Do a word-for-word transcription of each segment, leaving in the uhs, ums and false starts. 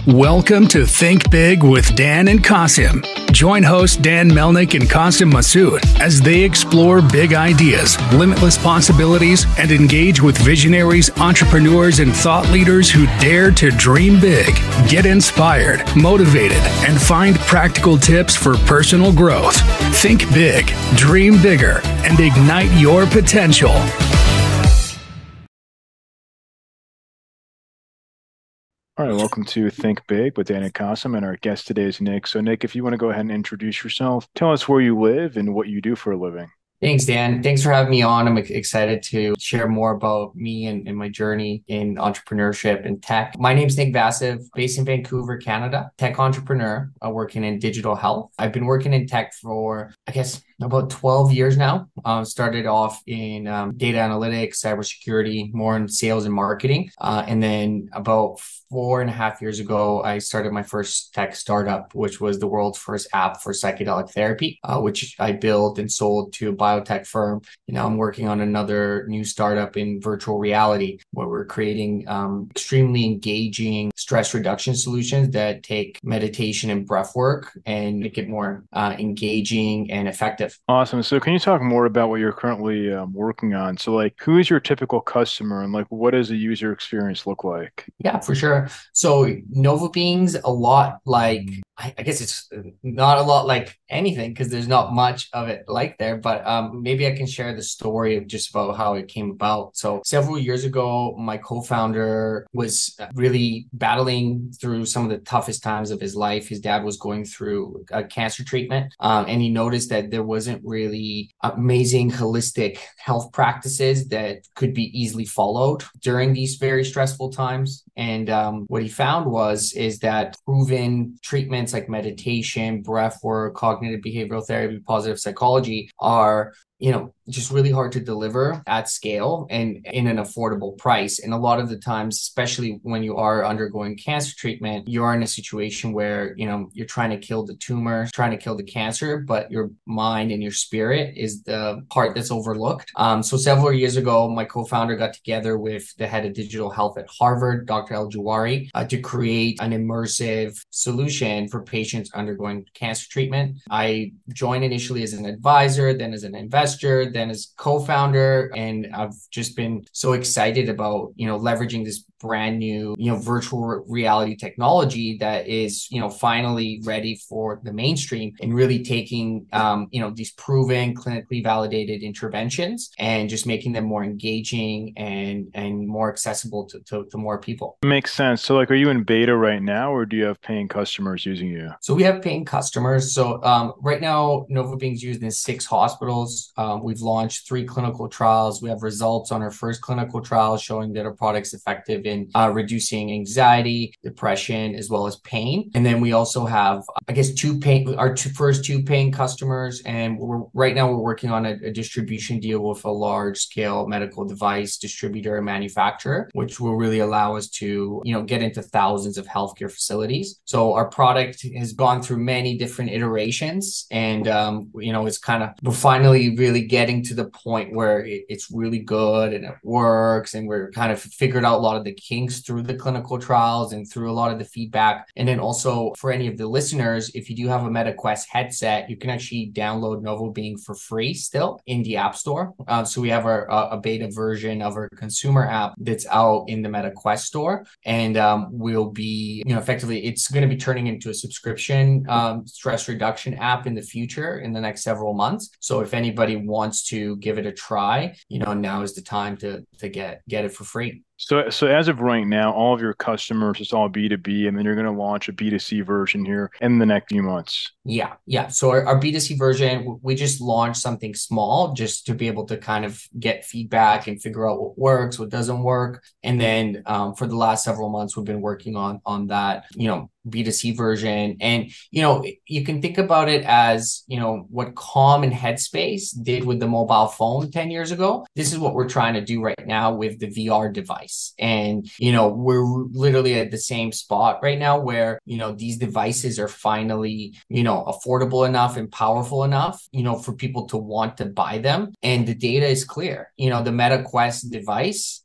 Welcome to Think Big with Dan and Qasim. Join hosts Dan Melnick and Qasim Masood as they explore big ideas, limitless possibilities, and engage with visionaries, entrepreneurs, and thought leaders who dare to dream big, get inspired, motivated, and find practical tips for personal growth. Think big, dream bigger, and ignite your potential. All right, welcome to Think Big with Dan and Qasim, and our guest today is Nick. So, Nick, if you want to go ahead and introduce yourself, tell us where you live and what you do for a living. Thanks, Dan. Thanks for having me on. I'm excited to share more about me and, and my journey in entrepreneurship and tech. My name's Nick Vasiv, based in Vancouver, Canada, tech entrepreneur, uh, working in digital health. I've been working in tech for, I guess, about twelve years now. Uh, started off in um, data analytics, cybersecurity, more in sales and marketing. Uh, and then about four and a half years ago, I started my first tech startup, which was the world's first app for psychedelic therapy, uh, which I built and sold to a biotech firm. You know, I'm working on another new startup in virtual reality where we're creating um, extremely engaging stress reduction solutions that take meditation and breath work and make it more uh, engaging and effective. Awesome. So can you talk more about what you're currently um, working on? So like, who is your typical customer and like, what does the user experience look like? Yeah, for sure. So Nova Beings, a lot like, I I guess it's not a lot like anything because there's not much of it like there, but um, maybe I can share the story of just about how it came about. So several years ago, my co-founder was really battling through some of the toughest times of his life. His dad was going through a cancer treatment, um, and he noticed that there wasn't really amazing holistic health practices that could be easily followed during these very stressful times. And um, what he found was is that proven treatments like meditation, breath work, cognitive behavioral therapy, positive psychology are, you know, just really hard to deliver at scale and in an affordable price. And a lot of the times, especially when you are undergoing cancer treatment, you're in a situation where, you know, you're trying to kill the tumor, trying to kill the cancer, but your mind and your spirit is the part that's overlooked. Um, so several years ago, my co-founder got together with the head of digital health at Harvard, Doctor El-Jawari, uh, to create an immersive solution for patients undergoing cancer treatment. I joined initially as an advisor, then as an investor, then as co-founder, and I've just been so excited about, you know, leveraging this brand new, you know, virtual reality technology that is, you know, finally ready for the mainstream and really taking, um, you know, these proven clinically validated interventions and just making them more engaging and and more accessible to, to, to more people. Makes sense. So like, are you in beta right now or do you have paying customers using you? So we have paying customers. So um, right now, Nova Being's used in six hospitals. Um, we've launched three clinical trials. We have results on our first clinical trial showing that our product's effective in uh, reducing anxiety, depression, as well as pain. And then we also have, I guess, two paying, our two, first two paying customers. And we're right now we're working on a, a distribution deal with a large scale medical device distributor and manufacturer, which will really allow us to, you know, get into thousands of healthcare facilities. So our product has gone through many different iterations, and um, you know, it's kind of we're finally really getting to the point where it, it's really good and it works, and we're kind of figured out a lot of the kinks through the clinical trials and through a lot of the feedback. And then also for any of the listeners, if you do have a MetaQuest headset, you can actually download Nova Being for free still in the App Store. Uh, so we have our, uh, a beta version of our consumer app that's out in the MetaQuest store, and um, we'll be, you know, effectively it's going to be turning into a subscription um, stress reduction app in the future in the next several months. So if anybody wants to give it a try, you know, now is the time to to get get it for free. So, so as of right now, all of your customers, it's all B two B, and then you're going to launch a B two C version here in the next few months. Yeah, yeah. So our, our B two C version, we just launched something small just to be able to kind of get feedback and figure out what works, what doesn't work. And then um, for the last several months, we've been working on on that, you know, B two C version. And, you know, you can think about it as, you know, what Calm and Headspace did with the mobile phone ten years ago. This is what we're trying to do right now with the V R device. And, you know, we're literally at the same spot right now where, you know, these devices are finally, you know, affordable enough and powerful enough, you know, for people to want to buy them. And the data is clear. You know, the MetaQuest device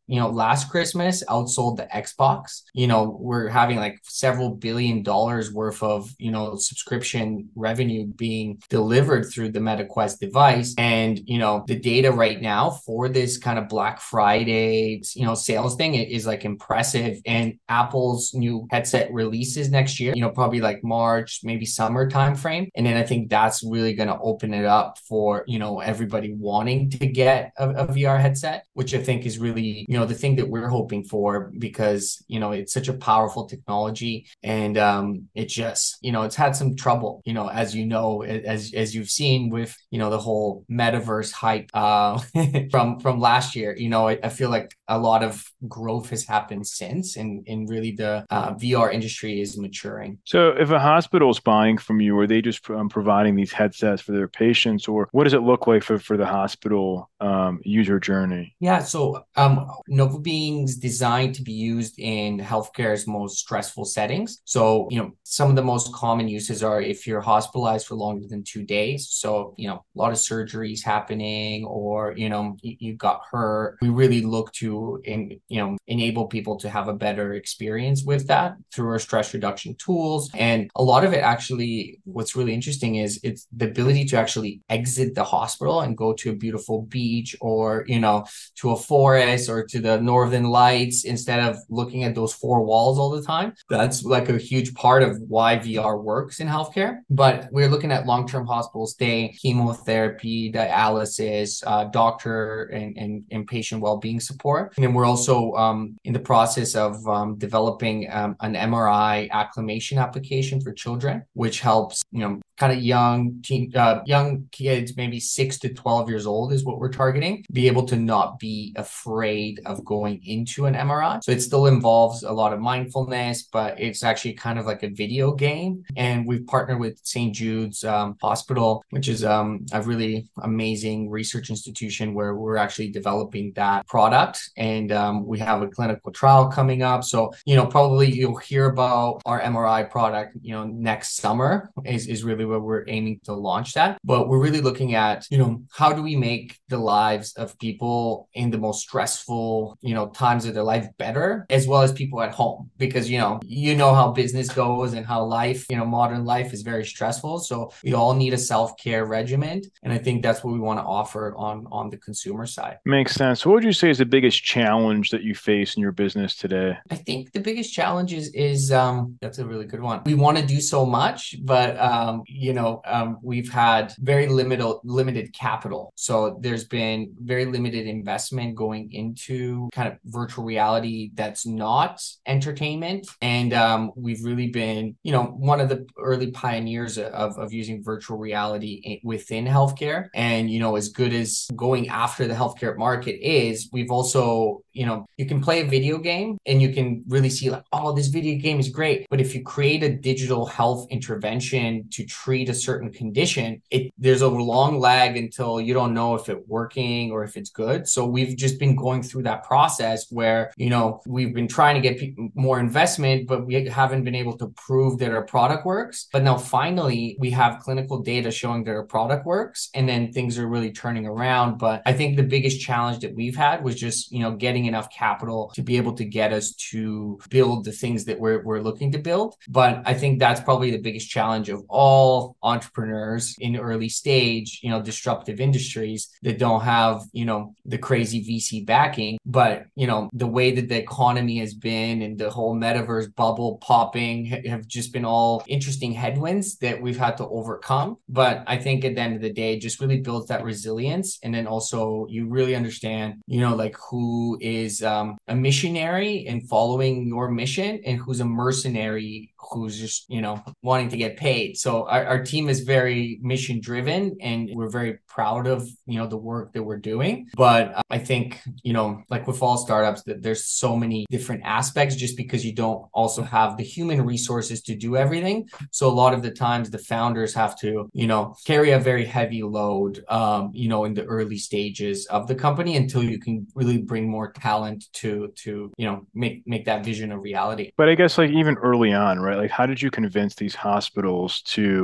you know, last Christmas outsold the Xbox. You know, we're having like several billion dollars worth of, you know, subscription revenue being delivered through the MetaQuest device. And, you know, the data right now for this kind of Black Friday, you know, sales thing is like impressive. And Apple's new headset releases next year, you know, probably like March, maybe summer timeframe. And then I think that's really going to open it up for, you know, everybody wanting to get a, a V R headset, which I think is really, you know, the thing that we're hoping for, because, you know, it's such a powerful technology. And um, it just, you know, it's had some trouble, you know, as you know, as as you've seen with, you know, the whole metaverse hype uh, from from last year. You know, I, I feel like a lot of growth has happened since, and, and really the uh, V R industry is maturing. So if a hospital is buying from you, are they just um, providing these headsets for their patients, or what does it look like for, for the hospital um, user journey? Yeah, so um, Nova Being's designed to be used in healthcare's most stressful settings. So, you know, some of the most common uses are if you're hospitalized for longer than two days. So, you know, a lot of surgeries happening, or, you know, you, you got hurt. We really look to, in, you know, enable people to have a better experience with that through our stress reduction tools. And a lot of it actually, what's really interesting is it's the ability to actually exit the hospital and go to a beautiful beach, or, you know, to a forest, or to the Northern Lights, instead of looking at those four walls all the time. That's like a huge part of why V R works in healthcare. But we're looking at long-term hospital stay, chemotherapy, dialysis, uh, doctor and, and, and patient well-being support. And then we're also um, in the process of um, developing um, an M R I acclimation application for children, which helps, you know, kind of young teen, uh, young kids, maybe six to twelve years old is what we're targeting, be able to not be afraid of going into an M R I. So it still involves a lot of mindfulness, but it's actually kind of like a video game. And we've partnered with Saint Jude's um, Hospital, which is um, a really amazing research institution where we're actually developing that product. And um, we have a clinical trial coming up. So, you know, probably you'll hear about our M R I product, you know, next summer is, is really where we're aiming to launch that. But we're really looking at, you know, how do we make the lives of people in the most stressful, you know, times of their life better, as well as people at home? Because, you know, you know how business goes and how life, you know, modern life is very stressful. So we all need a self-care regimen. And I think that's what we want to offer on, on the consumer side. Makes sense. What would you say is the biggest challenge that you face in your business today? I think the biggest challenge is, is um, that's a really good one. We want to do so much, but, um, you know, um, we've had very limited, limited capital. So there's been very limited investment going into kind of virtual reality that's not entertainment. And um, we've really been, you know, one of the early pioneers of, of using virtual reality within healthcare. And, you know, as good as going after the healthcare market is, we've also, you know, you can play a video game and you can really see like, oh, this video game is great. But if you create a digital health intervention to treat a certain condition, it there's a long lag until you don't know if it's working or if it's good. So we've just been going through that process where, you know, we've been trying to get people more investment, but we haven't been able to prove that our product works. But now finally, we have clinical data showing that our product works, and then things are really turning around. But I think the biggest challenge that we've had was just, you know, getting enough capital to be able to get us to build the things that we're, we're looking to build. But I think that's probably the biggest challenge of all entrepreneurs in early stage, you know, disruptive industries that don't have, you know, the crazy V C backing. But, you know, the way that the economy has been and the whole metaverse bubble popping have just been all interesting headwinds that we've had to overcome. But I think at the end of the day, it just really builds that resilience. And then also you really understand, you know, like who is um, a missionary and following your mission, and who's a mercenary who's just, you know, wanting to get paid. So our, our team is very mission driven, and we're very proud of, you know, the work that we're doing. But I think, you know, like with all startups, that there's so many different aspects just because you don't also have the human resources to do everything. So a lot of the times the founders have to, you know, carry a very heavy load, um, you know, in the early stages of the company until you can really bring more talent to, to, you know, make, make that vision a reality. But I guess like even early on, right? Like how did you convince these hospitals to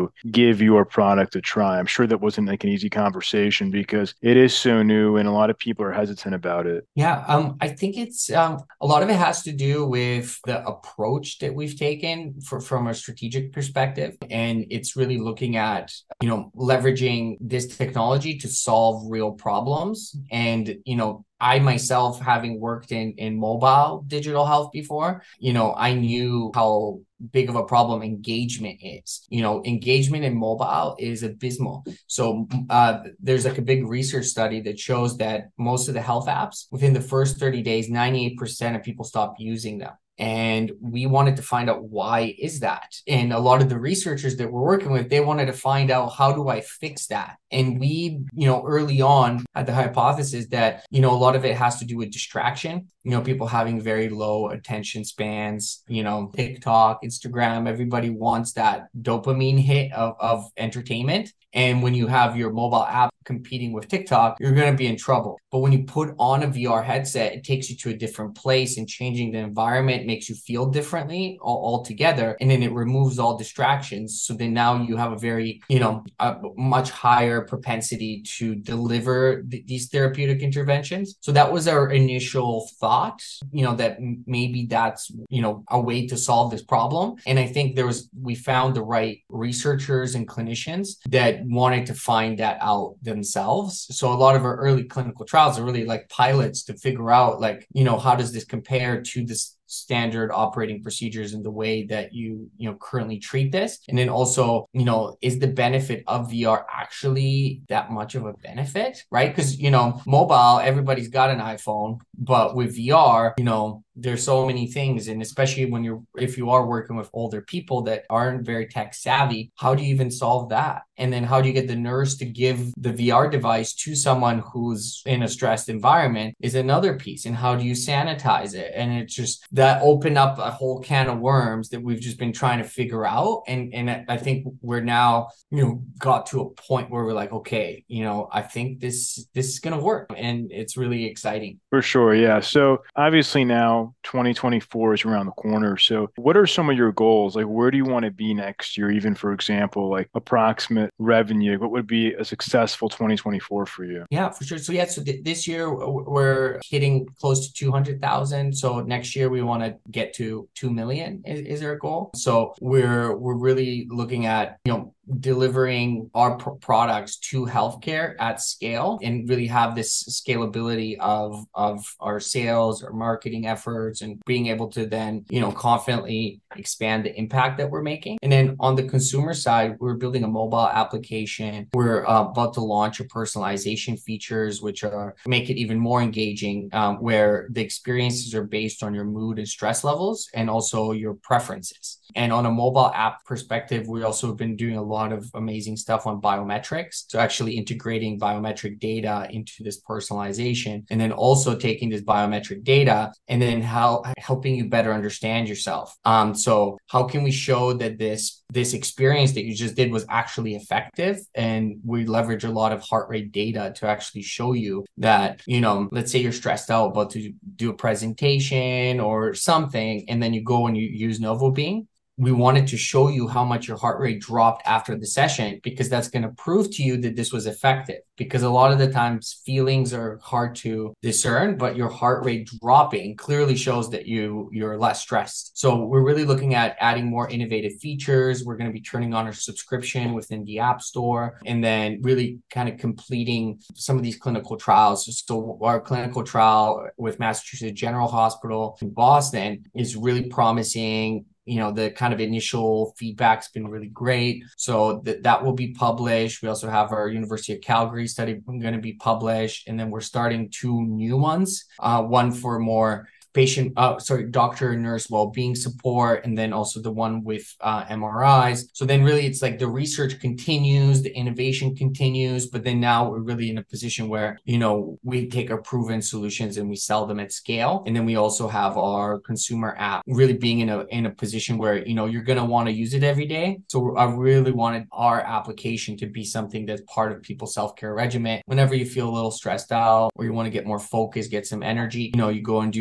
to give your product a try? I'm sure that wasn't like an easy conversation because it is so new and a lot of people are hesitant about it. Yeah, um, I think it's um, a lot of it has to do with the approach that we've taken for, from a strategic perspective. And it's really looking at, you know, leveraging this technology to solve real problems. And, you know, I myself, having worked in, in mobile digital health before, you know, I knew how big of a problem engagement is. You know, engagement in mobile is abysmal. So uh, there's like a big research study that shows that most of the health apps, within the first thirty days, ninety-eight percent of people stop using them. And we wanted to find out why is that? And a lot of the researchers that we're working with, they wanted to find out, how do I fix that? And we, you know, early on had the hypothesis that, you know, a lot of it has to do with distraction. You know, people having very low attention spans, you know, TikTok, Instagram, everybody wants that dopamine hit of, of entertainment. And when you have your mobile app competing with TikTok, you're going to be in trouble. But when you put on a V R headset, it takes you to a different place, and changing the environment makes you feel differently all, altogether. And then it removes all distractions. So then now you have a very, you know, a much higher propensity to deliver th- these therapeutic interventions. So that was our initial thought, you know, that m- maybe that's, you know, a way to solve this problem. And I think there was, we found the right researchers and clinicians that wanted to find that out themselves. So a lot of our early clinical trials are really like pilots to figure out, like, you know, how does this compare to this standard operating procedures and the way that you, you know, currently treat this? And then also, you know, is the benefit of V R actually that much of a benefit, right? Because, you know, mobile, everybody's got an iPhone, but with V R, you know, there's so many things. And especially when you're, if you are working with older people that aren't very tech savvy, how do you even solve that? And then how do you get the nurse to give the V R device to someone who's in a stressed environment is another piece. And how do you sanitize it? And it's just, that opened up a whole can of worms that we've just been trying to figure out. And and I think we're now, you know, got to a point where we're like, okay, you know, I think this this is going to work. And it's really exciting. For sure. Yeah. So obviously now twenty twenty-four is around the corner. So what are some of your goals? Like, where do you want to be next year? Even, for example, like approximate revenue, what would be a successful twenty twenty-four for you? Yeah, for sure. So yeah, so th- this year we're hitting close to two hundred thousand. So next year we want to get to two million is, is our goal. So we're we're really looking at, you know, delivering our pr- products to healthcare at scale, and really have this scalability of of our sales or marketing efforts, and being able to then, you know, confidently expand the impact that we're making. And then on the consumer side, we're building a mobile application. We're uh, about to launch a personalization features, which are make it even more engaging, um, where the experiences are based on your mood and stress levels, and also your preferences. And on a mobile app perspective, we also have been doing a lot of amazing stuff on biometrics. So actually integrating biometric data into this personalization, and then also taking this biometric data and then how helping you better understand yourself. Um, so how can we show that this this experience that you just did was actually effective? And we leverage a lot of heart rate data to actually show you that, you know, let's say you're stressed out about to do a presentation or something, and then you go and you use NovoBeam. We wanted to show you how much your heart rate dropped after the session, because that's going to prove to you that this was effective. Because a lot of the times feelings are hard to discern, but your heart rate dropping clearly shows that you, you're less stressed. So we're really looking at adding more innovative features. We're going to be turning on our subscription within the App Store, and then really kind of completing some of these clinical trials. So our clinical trial with Massachusetts General Hospital in Boston is really promising. You know, the kind of initial feedback's been really great. So th- that will be published. We also have our University of Calgary study going to be published. And then we're starting two new ones, uh, one for more patient, uh, sorry, doctor and nurse well-being support, and then also the one with uh, M R Is. So then really it's like the research continues, the innovation continues, but then now we're really in a position where, you know, we take our proven solutions and we sell them at scale. And then we also have our consumer app really being in a in a position where, you know, you're going to want to use it every day. So I really wanted our application to be something that's part of people's self-care regimen. Whenever you feel a little stressed out or you want to get more focus, get some energy, you know, you go and do a Novo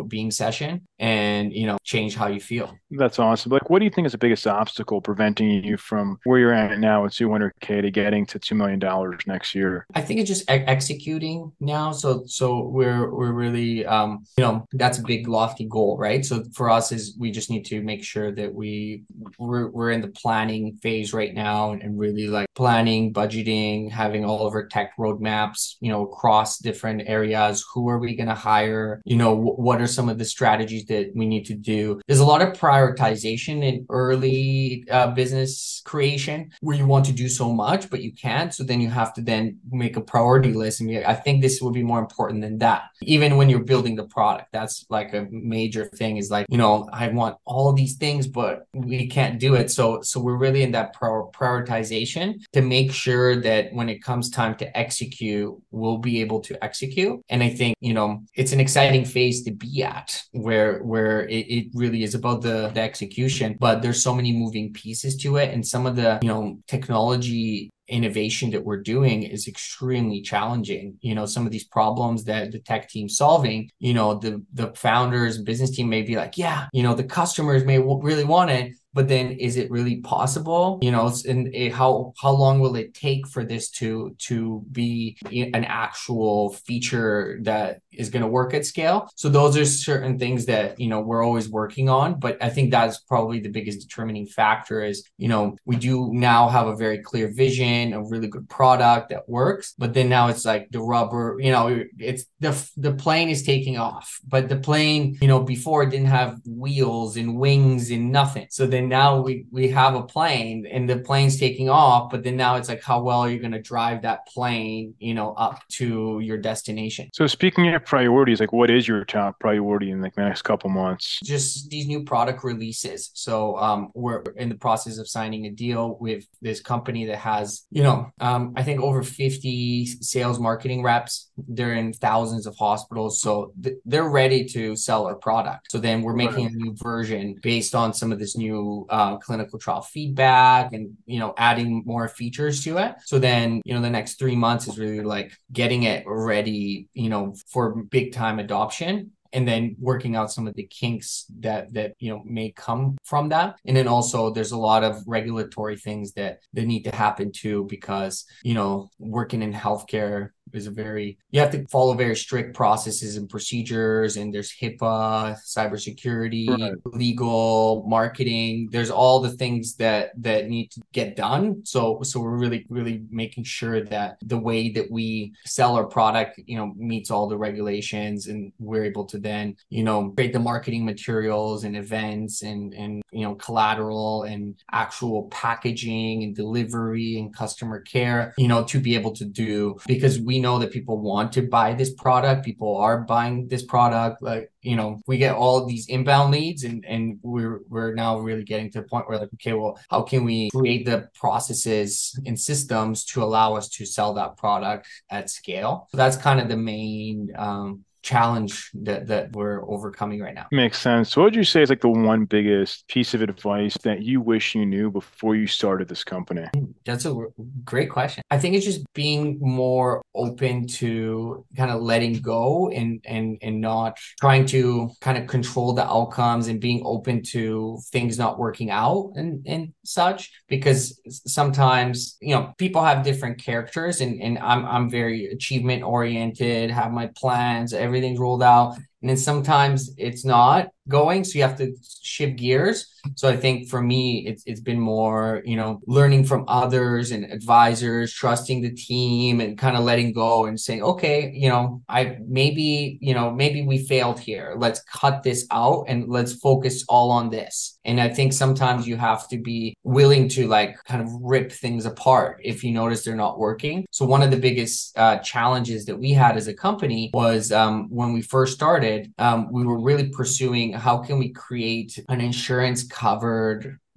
Nova Being session and, you know, change how you feel. That's awesome. Like, what do you think is the biggest obstacle preventing you from where you're at now with two hundred K to getting to two million dollars next year? I think it's just e- executing now. So, so we're, we're really, um, you know, that's a big lofty goal, right? So for us is we just need to make sure that we, we're, we're in the planning phase right now and, and really like planning, budgeting, having all of our tech roadmaps, you know, across different areas. Who are we going to hire? You know, w- what are some of the strategies that we need to do? There's a lot of prioritization in early uh, business creation where you want to do so much, but you can't. So then you have to then make a priority list. And I think this will be more important than that. Even when you're building the product, that's like a major thing is like, you know, I want all these things, but we can't do it. So, so we're really in that prior- prioritization to make sure that when it comes time to execute, we'll be able to execute. And I think, you know, it's an exciting phase to be at where, where it, it really is about the, the execution, but there's so many moving pieces to it. And some of the, you know, technology innovation that we're doing is extremely challenging. You know, some of these problems that the tech team's solving, you know, the the founders, business team may be like, yeah, you know, the customers may w- really want it, but then is it really possible? You know, and it, how how long will it take for this to to be an actual feature that is going to work at scale? So those are certain things that, you know, we're always working on. But I think that's probably the biggest determining factor is, you know, we do now have a very clear vision, a really good product that works, but then now it's like the rubber, you know, it's the the plane is taking off, but the plane, you know, before it didn't have wheels and wings and nothing. So then now we we have a plane and the plane's taking off, but then now it's like, how well are you going to drive that plane, you know, up to your destination? So speaking of priorities, like what is your top priority in like the next couple months? Just these new product releases. So um, we're in the process of signing a deal with this company that has, you know, um, I think over fifty sales marketing reps. They're in thousands of hospitals. So th- they're ready to sell our product. So then we're making a new version based on some of this new uh, clinical trial feedback and, you know, adding more features to it. So then, you know, the next three months is really like getting it ready, you know, for big time adoption. And then working out some of the kinks that that you know may come from that. And then also there's a lot of regulatory things that that need to happen too, because you know working in healthcare is a very, you have to follow very strict processes and procedures, and there's HIPAA, cybersecurity, right, legal, marketing. There's all the things that that need to get done. So so we're really really making sure that the way that we sell our product, you know, meets all the regulations, and we're able to then, you know, create the marketing materials and events and and you know collateral and actual packaging and delivery and customer care, you know, to be able to do, because we know that people want to buy this product. People are buying this product. Like, you know, we get all these inbound leads, and and we're we're now really getting to the point where like, okay, well, how can we create the processes and systems to allow us to sell that product at scale? So that's kind of the main um challenge that that we're overcoming right now. Makes sense. So what would you say is like the one biggest piece of advice that you wish you knew before you started this company? That's a great question. I think it's just being more open to kind of letting go and and and not trying to kind of control the outcomes, and being open to things not working out and and such, because sometimes, you know, people have different characters, and and I'm I'm very achievement oriented, have my plans, everything's rolled out. And then sometimes it's not going, so you have to shift gears. So I think for me, it's it's been more, you know, learning from others and advisors, trusting the team, and kind of letting go and saying, okay, you know, I maybe, you know, maybe we failed here. Let's cut this out and let's focus all on this. And I think sometimes you have to be willing to like kind of rip things apart if you notice they're not working. So one of the biggest uh, challenges that we had as a company was um, when we first started, um, we were really pursuing how can we create an insurance covered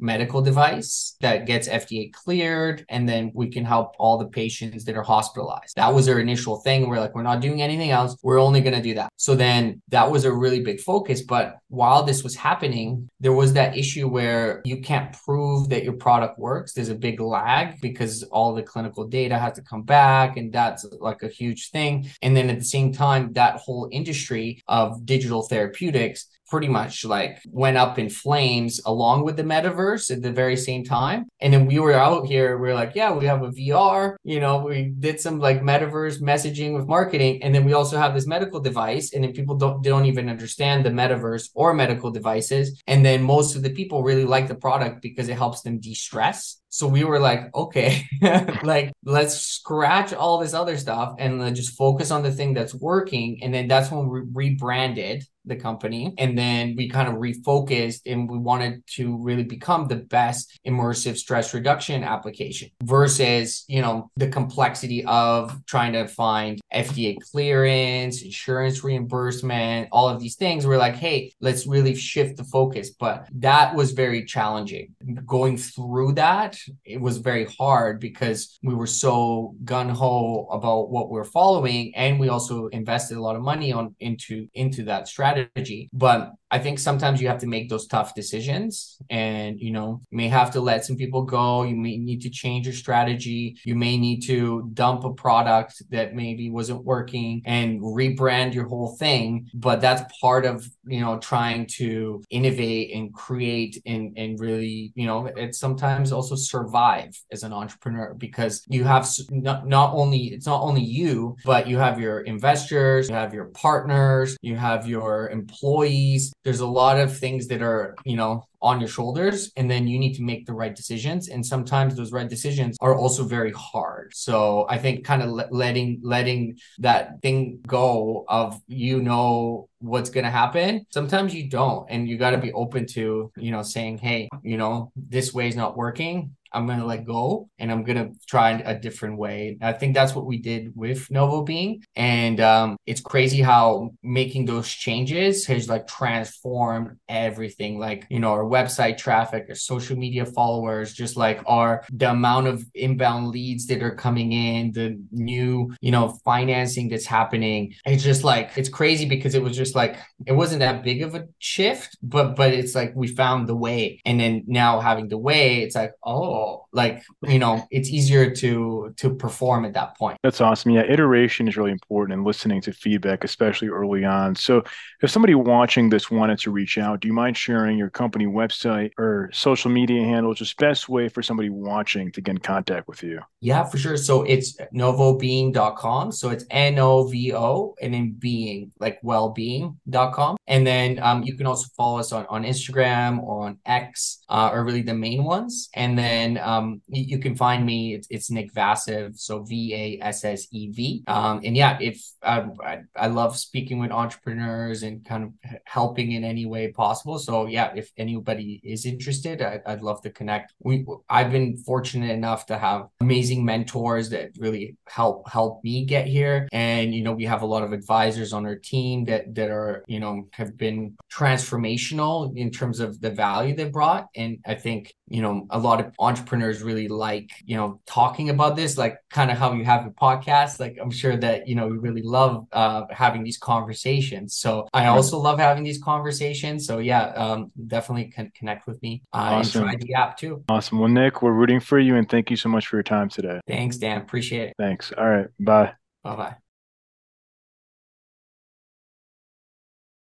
medical device that gets F D A cleared, and then we can help all the patients that are hospitalized. That was our initial thing. We're like, we're not doing anything else. We're only going to do that. So then that was a really big focus. But while this was happening, there was that issue where you can't prove that your product works. There's a big lag because all the clinical data has to come back, and that's like a huge thing. And then at the same time, that whole industry of digital therapeutics pretty much like went up in flames along with the metaverse at the very same time. And then we were out here, we are like, yeah, we have a V R, you know, we did some like metaverse messaging with marketing. And then we also have this medical device. And then people don't, don't even understand the metaverse or medical devices. And then most of the people really like the product because it helps them de-stress. So we were like, okay, like let's scratch all this other stuff and uh, just focus on the thing that's working. And then that's when we rebranded the company. And then we kind of refocused and we wanted to really become the best immersive stress reduction application versus, you know, the complexity of trying to find F D A clearance, insurance reimbursement, all of these things. We're like, hey, let's really shift the focus. But that was very challenging. Going through that, it was very hard because we were so gung-ho about what we're following. And we also invested a lot of money on into, into that strategy. Strategy. But I think sometimes you have to make those tough decisions, and you know, you may have to let some people go. You may need to change your strategy. You may need to dump a product that maybe wasn't working and rebrand your whole thing. But that's part of, you know, trying to innovate and create and, and really, you know, it's sometimes also survive as an entrepreneur, because you have not, not only, it's not only you, but you have your investors, you have your partners, you have your employees. There's a lot of things that are, you know, on your shoulders, and then you need to make the right decisions. And sometimes those right decisions are also very hard. So I think kind of le- letting, letting that thing go of, you know, what's going to happen. Sometimes you don't, and you got to be open to, you know, saying, hey, you know, this way is not working. I'm going to let go and I'm going to try a different way. I think that's what we did with Novobeing. And um, it's crazy how making those changes has like transformed everything. Like, you know, our website traffic, our social media followers, just like our, the amount of inbound leads that are coming in, the new, you know, financing that's happening. It's just like, it's crazy because it was just like, it wasn't that big of a shift, but, but it's like, we found the way. And then now having the way, it's like, oh, like, you know, it's easier to to perform at that point. That's awesome. Yeah, iteration is really important, and listening to feedback, especially early on. So if somebody watching this wanted to reach out, do you mind sharing your company website or social media handle, just best way for somebody watching to get in contact with you? Yeah, for sure. So it's novobeing dot com. So it's N O V O and then being, like well-being dot com. And then um, you can also follow us on, on Instagram or on X, uh, are really the main ones. And then um, you, you can find me. It's, it's Nick Vassev. So V A S S E V. Um, and yeah, if uh, I, I love speaking with entrepreneurs and kind of helping in any way possible. So yeah, if anybody is interested, I, I'd love to connect. We I've been fortunate enough to have amazing mentors that really help help me get here. And, you know, we have a lot of advisors on our team that that are, you know, have been transformational in terms of the value they brought. And I think, you know, a lot of entrepreneurs really like, you know, talking about this, like kind of how you have your podcast. Like, I'm sure that, you know, you really love uh, having these conversations. So I also love having these conversations. So yeah, um, definitely can connect with me uh, Awesome. and try the app too. Awesome. Well, Nick, we're rooting for you, and thank you so much for your time today. Thanks, Dan. Appreciate it. Thanks. All right. Bye. Bye-bye.